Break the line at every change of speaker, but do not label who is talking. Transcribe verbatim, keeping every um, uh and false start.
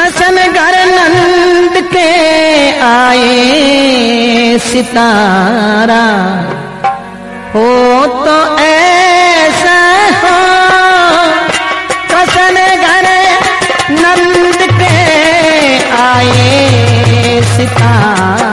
कसन घर नंद के आए सितारा, हो तो ऐसा हो कसन घर नंद के आए सितारा।